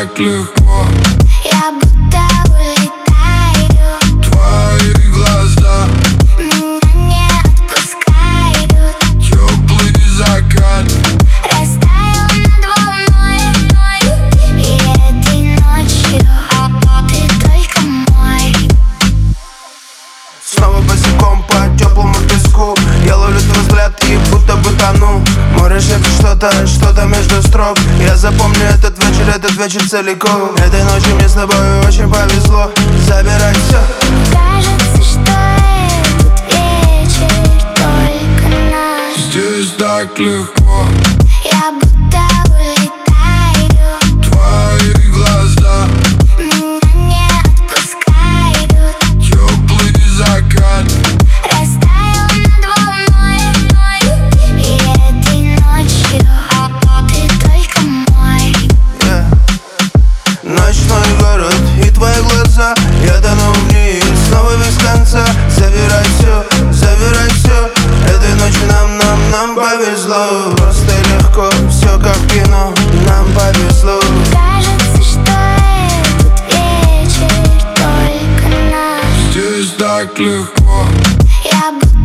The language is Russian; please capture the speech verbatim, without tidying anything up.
так легко. Я будто улетаю. Твои глаза меня не отпускают. теплый закат Растаял над волной. И этой ночью ты только мой. Снова босиком по теплому песку. Я ловлю твой взгляд и будто бы тону. Море шепчет что-то, что-то между строк. Я запомню этот вечер, этот вечер целиком. Этой ночью мне с тобой очень повезло. Забирай все. Кажется, что этот вечер только наш. здесь так легко. Я будто улетаю. Твои глаза меня не отпускают. теплый закат Растаял над волной. И этой ночью ты только мой. Yeah. Ночной город и твои глаза. Я тону вниз, снова без конца. Забирай все, забирай все. Этой ночью нам, нам, нам повезло. Просто и легко, все как в кино. Нам повезло. Кажется, что этот вечер только наш. здесь так легко. Я будто